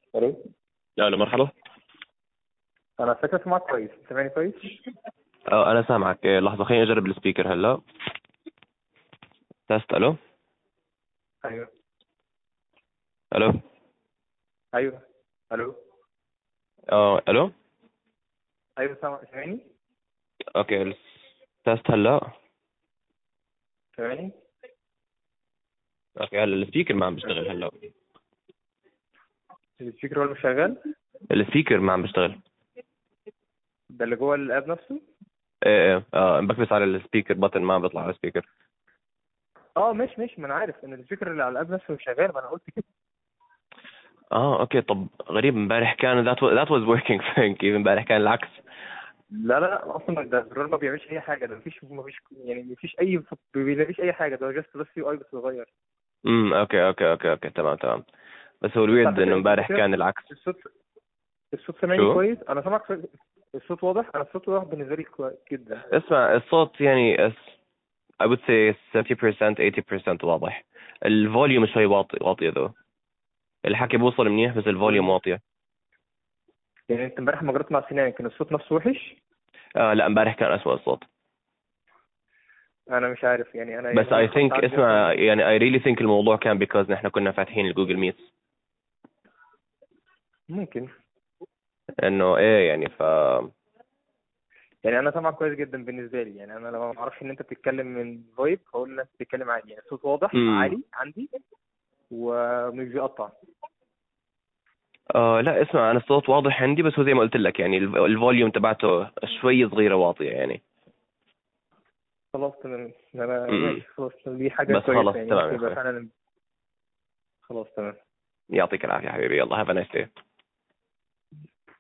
الو. لا لا، مرحبا. انا فاكر اسمعك كويس، سامعني كويس؟ انا سامعك. لحظه، خليني اجرب السبيكر هلا. تست. الو. ايوه. الو. ايوه. الو. الو. ايوه سامعني. اوكي. تست هلا. سامعني. اوكي، هلا السبيكر ما عم بيشتغل هلا. السبيكر هو اللي مش شغال؟ السبيكر ما عم بيشتغل. ده اللي جوه الاب نفسه؟ ايه ايه، بكبس على السبيكر بطن ما بيطلع على السبيكر. اه مش ما انا عارف ان السبيكر اللي على الاب نفسه مش شغال، ما انا قلت كده. اوكي. طب غريب، امبارح كان that was working fine. كيف امبارح كان العكس؟ لا لا لا، اصلا ده الزرار ما بيعملش اي حاجه، ده مفيش يعني مفيش اي بيلاقيش اي حاجه، ده جاست بس يو اي بس صغير. اوكي، تمام تمام. بس هو بس على الويرد انه فكره الصوت امبارح كده، كان العكس. الصوت الصوت سامعني شو؟ كويس، انا سامعك الصوت واضح، انا الصوت واضح بالنسبه لي جدا. اسمع الصوت يعني I would say 70% 80% واضح. الفوليوم شوي واطي ذو. الحكي بوصل منيح بس الفوليوم واطية. يعني انت امبارح ما جربت مع سنان كان الصوت نفسه وحش؟ لا، امبارح كان أسوأ الصوت. انا مش عارف يعني، انا بس يعني انا I الخط think عندي اسمع، اصلا. يعني I really think الموضوع كان because نحن كنا فاتحين الجوجل ميت. ممكن. انه ايه يعني يعني انا سامعك كويس جدا بالنسبه لي، يعني انا لما ما اعرفش ان انت بتتكلم من فايب هقول ان انت بتتكلم عادي، يعني الصوت واضح امم عالي عندي ومش بيقطع. لا، اسمع، انا الصوت واضح عندي بس هو زي ما قلت لك يعني الفوليوم تبعته شوي صغيرة واطية يعني. خلاص تمام، انا امم ماشي خلاص، دي حاجه بس خلص كويسه يعني، تمام ممكن يا يبقى اخوي. فعلا. خلاص تمام. يعطيك العافية حبيبي، يلا have a nice day.